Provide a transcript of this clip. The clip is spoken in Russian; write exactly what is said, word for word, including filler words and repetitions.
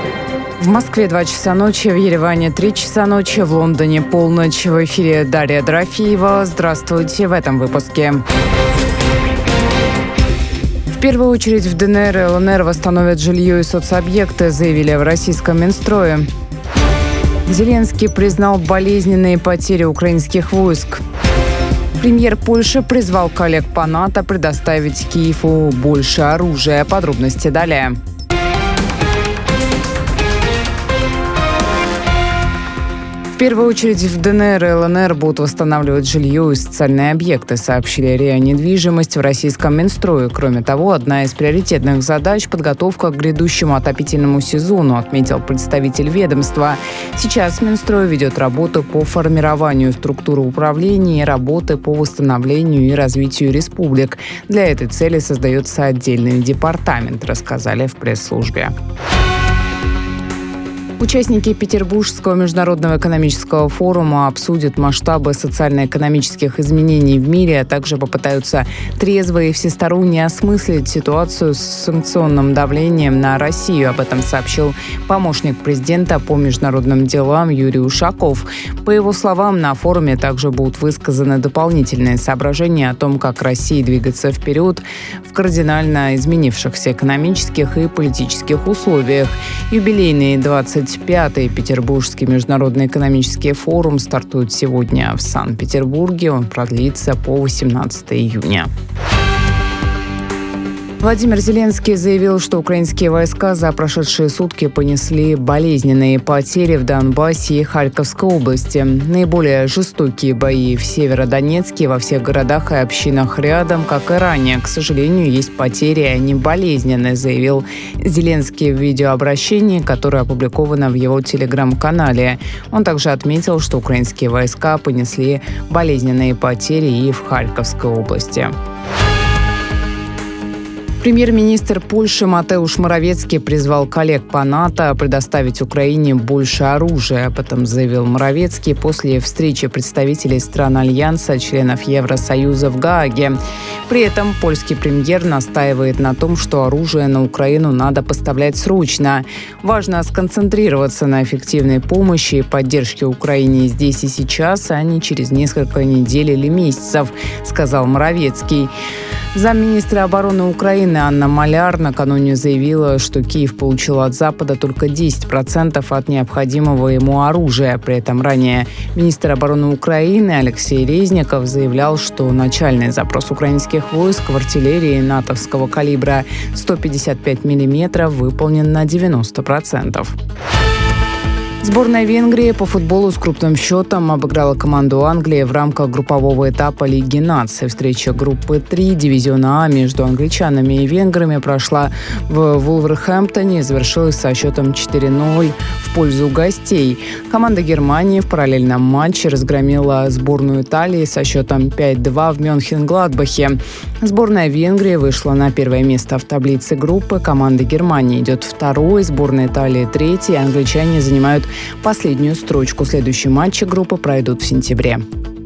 В Москве два часа ночи, в Ереване три часа ночи, в Лондоне полночь. В эфире Дарья Дорофеева. Здравствуйте в этом выпуске. В первую очередь в ДНР и ЛНР восстановят жилье и соцобъекты, заявили в российском Минстрое. Зеленский признал болезненные потери украинских войск. Премьер Польши призвал коллег по НАТО предоставить Киеву больше оружия. Подробности далее. В первую очередь в ДНР и ЛНР будут восстанавливать жилье и социальные объекты, сообщили РИА «Недвижимость» в российском Минстрое. Кроме того, одна из приоритетных задач – подготовка к грядущему отопительному сезону, отметил представитель ведомства. Сейчас Минстрой ведет работу по формированию структуры управления и работы по восстановлению и развитию республик. Для этой цели создается отдельный департамент, рассказали в пресс-службе. Участники Петербургского международного экономического форума обсудят масштабы социально-экономических изменений в мире, а также попытаются трезво и всесторонне осмыслить ситуацию с санкционным давлением на Россию. Об этом сообщил помощник президента по международным делам Юрий Ушаков. По его словам, на форуме также будут высказаны дополнительные соображения о том, как России двигаться вперед в кардинально изменившихся экономических и политических условиях. Юбилейный двадцать пятый Петербургский международный экономический форум стартует сегодня в Санкт-Петербурге. Он продлится по восемнадцатого июня. Владимир Зеленский заявил, что украинские войска за прошедшие сутки понесли болезненные потери в Донбассе и Харьковской области. Наиболее жестокие бои в Северодонецке во всех городах и общинах рядом, как и ранее. К сожалению, есть потери, и они болезненные, заявил Зеленский в видеообращении, которое опубликовано в его телеграм-канале. Он также отметил, что украинские войска понесли болезненные потери и в Харьковской области. Премьер-министр Польши Матеуш Моравецкий призвал коллег по НАТО предоставить Украине больше оружия. Об этом заявил Моравецкий после встречи представителей стран Альянса, членов Евросоюза в Гааге. При этом польский премьер настаивает на том, что оружие на Украину надо поставлять срочно. Важно сконцентрироваться на эффективной помощи и поддержке Украине здесь и сейчас, а не через несколько недель или месяцев, сказал Моравецкий. Замминистра обороны Украины Анна Маляр накануне заявила, что Киев получил от Запада только десять процентов от необходимого ему оружия. При этом ранее министр обороны Украины Алексей Резников заявлял, что начальный запрос украинских войск в артиллерии натовского калибра сто пятьдесят пять миллиметров выполнен на девяносто процентов. Сборная Венгрии по футболу с крупным счетом обыграла команду Англии в рамках группового этапа Лиги наций. Встреча группы три дивизиона А между англичанами и венграми прошла в Вулверхэмптоне и завершилась со счетом четыре ноль в пользу гостей. Команда Германии в параллельном матче разгромила сборную Италии со счетом пять два в Мюнхен-Гладбахе. Сборная Венгрии вышла на первое место в таблице группы. Команда Германии идет второй, сборная Италии третьей. Англичане занимают последнюю строчку. Следующие матчи группы пройдут в сентябре.